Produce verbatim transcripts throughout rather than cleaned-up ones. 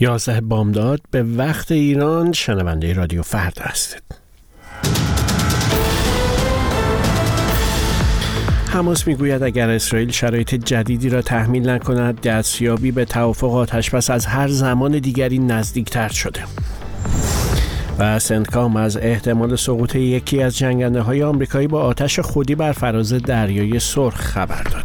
یازده بامداد به وقت ایران شنونده رادیو فرد هستید. حماس میگوید اگر اسرائیل شرایط جدیدی را تحمیل نکند، دستیابی به توافق آتشبس از هر زمان دیگری نزدیکتر شده. و سنتکام از احتمال سقوط یکی از جنگنده های آمریکایی با آتش خودی بر فراز دریای سرخ خبر داد.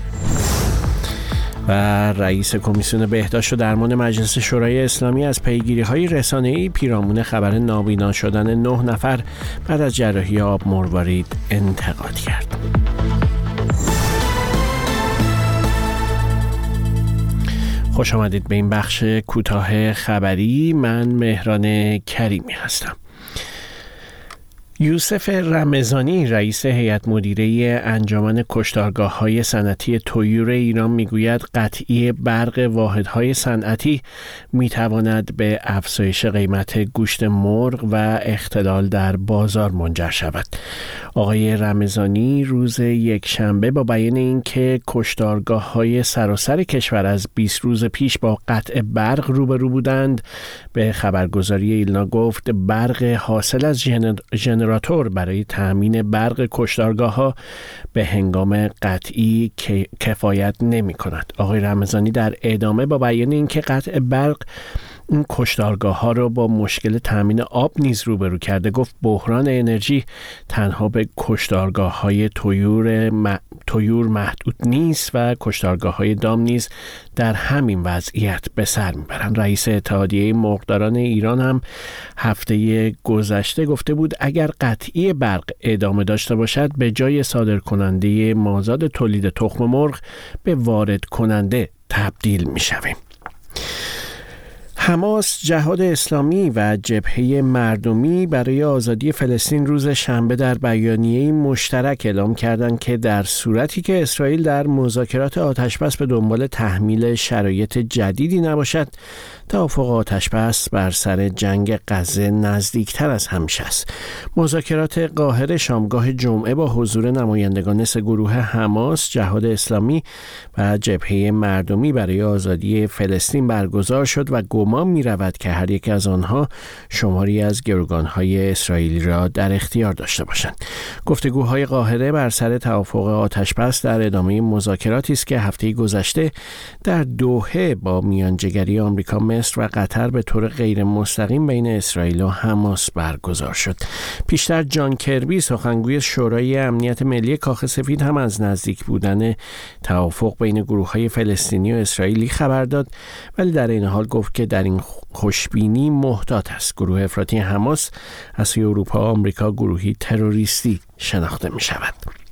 و رئیس کمیسیون بهداشت و درمان مجلس شورای اسلامی از پیگیری‌های رسانه‌ای پیرامون خبر نابینا شدن نه نفر بعد از جراحی آب مروارید انتقاد کرد. خوش آمدید به این بخش کوتاه خبری. من مهران کریمی هستم. یوسف رمضانی رئیس هیئت مدیره انجمن کشتارگاه‌های صنعتی طیور ایران میگوید قطعی برق واحدهای صنعتی میتواند به افزایش قیمت گوشت مرغ و اختلال در بازار منجر شود. آقای رمضانی روز یکشنبه با بیان اینکه کشتارگاه‌های سراسر کشور از بیست روز پیش با قطع برق روبرو بودند، به خبرگزاری ایلنا گفت برق حاصل از جن... جنراتور برای تأمین برق کشتارگاه‌ها به هنگام قطعی کفایت نمی‌کند. آقای رمضانی در ادامه با بیان اینکه قطع برق این کشتارگاه ها را با مشکل تامین آب نیز روبرو کرده، گفت بحران انرژی تنها به کشتارگاه های طیور م... طیور محدود نیست و کشتارگاه های دام نیز در همین وضعیت به سر میبرند. رئیس اتحادیه مرغداران ایران هم هفته گذشته گفته بود اگر قطعی برق ادامه داشته باشد به جای صادر کننده مازاد تولید تخم مرغ به وارد کننده تبدیل میشویم. حماس، جهاد اسلامی و جبهه مردمی برای آزادی فلسطین روز شنبه در بیانیه‌ای مشترک اعلام کردند که در صورتی که اسرائیل در مذاکرات آتشبس به دنبال تحمیل شرایط جدیدی نباشد، توافق آتشبس بر سر جنگ غزه نزدیکتر از همیشه است. مذاکرات قاهره شامگاه جمعه با حضور نمایندگان سه گروه حماس، جهاد اسلامی و جبهه مردمی برای آزادی فلسطین برگزار شد و گمان می رود که هر یک از آنها شماری از گروگان‌های اسرائیلی را در اختیار داشته باشند. گفتگوهای قاهره بر سر توافق آتشبس در ادامه مذاکراتی است که هفته گذشته در دوحه با میانجیگری آمریکا، مصر و قطر به طور غیر مستقیم بین اسرائیل و حماس برگزار شد. پیشتر جان کربی سخنگوی شورای امنیت ملی کاخ سفید هم از نزدیک بودن توافق بین گروه‌های فلسطینی و اسرائیلی خبر داد، ولی در این حال گفت که در این خوشبینی محتاط است. گروه افراطی حماس از سوی اروپا و آمریکا گروهی تروریستی شناخته می شود.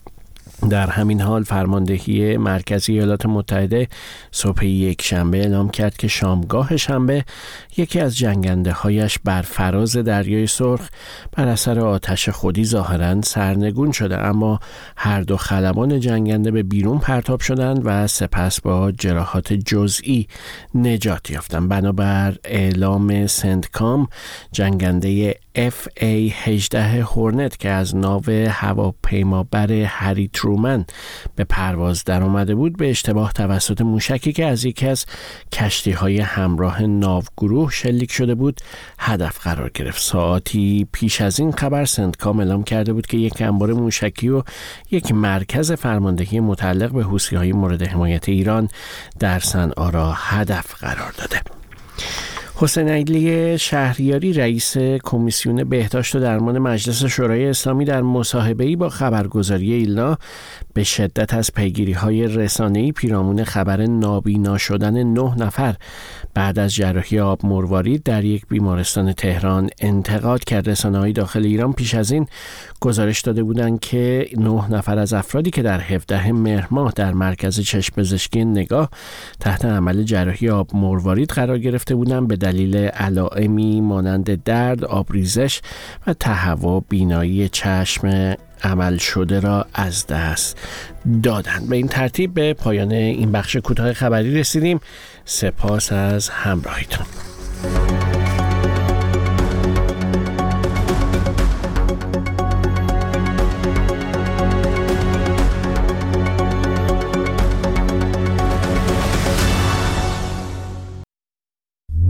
در همین حال فرماندهی مرکزی ایالات متحده صبح یک شنبه اعلام کرد که شامگاه شنبه یکی از جنگنده هایش بر فراز دریای سرخ بر اثر آتش خودی ظاهراً سرنگون شده، اما هر دو خلبان جنگنده به بیرون پرتاب شدند و سپس با جراحات جزئی نجات یافتند. بنابر اعلام سنتکام، جنگنده اف ای هجده هورنت که از ناو هواپیمابر هری ترومن به پرواز در آمده بود، به اشتباه توسط موشکی که از یکی از کشتی‌های همراه ناوگروه شلیک شده بود هدف قرار گرفت. ساعتی پیش از این خبر سنتکام اعلام کرده بود که یک انبار موشکی و یک مرکز فرماندهی متعلق به حوثی‌های مورد حمایت ایران در صنعا را هدف قرار داده. حسین علی شهریاری رئیس کمیسیون بهداشت و درمان مجلس شورای اسلامی در مصاحبه‌ای با خبرگزاری ایلنا به شدت از پیگیری‌های رسانه‌ای پیرامون خبر نابینا شدن نه نفر بعد از جراحی آب مروارید در یک بیمارستان تهران انتقاد کرد. رسانه‌های داخل ایران پیش از این گزارش داده بودند که نه نفر از افرادی که در هفدهم مهر ماه در مرکز چشم پزشکی نگاه تحت عمل جراحی آب مروارید قرار گرفته بودند به دلیل علائمی مانند درد، آبریزش و تهوع بینایی چشم عمل شده را از دست دادند. به این ترتیب به پایان این بخش کوتاه خبری رسیدیم. سپاس از همراهیتون.